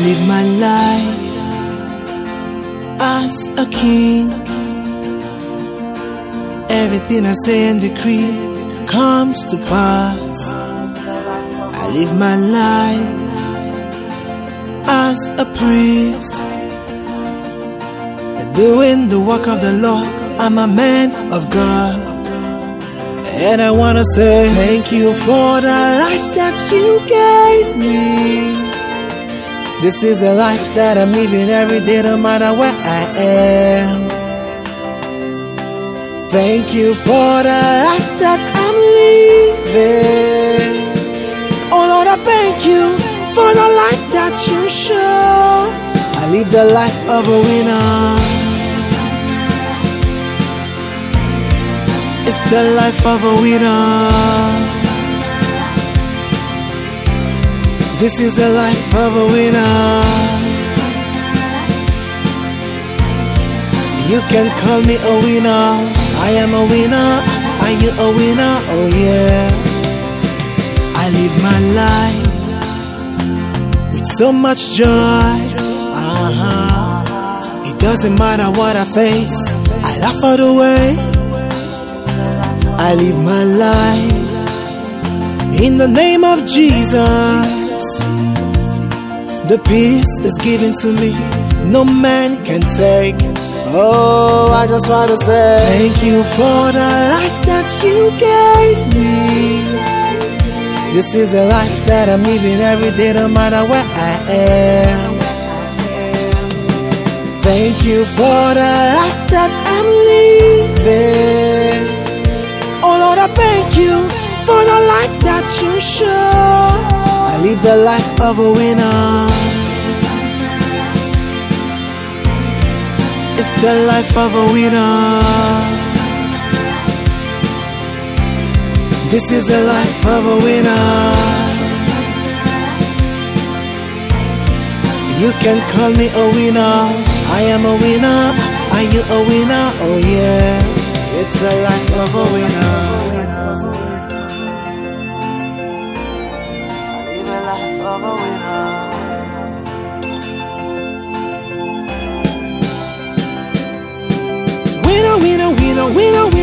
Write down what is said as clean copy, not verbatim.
live my life as a king. Everything I say and decree comes to pass. I live my life as a priest, doing the work of the Lord. I'm a man of God, and I wanna say thank you for the life that you gave me. This is a life that I'm living every day, no matter where I am. Thank you for the life that I'm living. Oh Lord, I thank you for the life that you show. I live the life of a winner. It's the life of a winner. This is the life of a winner. You can call me a winner. I am a winner. Are you a winner? Oh yeah. I live my life with so much joy. It doesn't matter what I face, I laugh all the way. I live my life in the name of Jesus. The peace is given to me, no man can take. Oh, I just want to say thank you for the life that you gave me. This is a life that I'm living every day, no matter where I am. Thank you for the life that I'm living. Oh Lord, I thank you for the life that you show. I live the life of a winner. It's the life of a winner. This is the life of a winner. You can call me a winner. I am a winner. Are you a winner? Oh yeah. It's a life of a winner. I live a life of a winner. Winner, winner, winner, winner,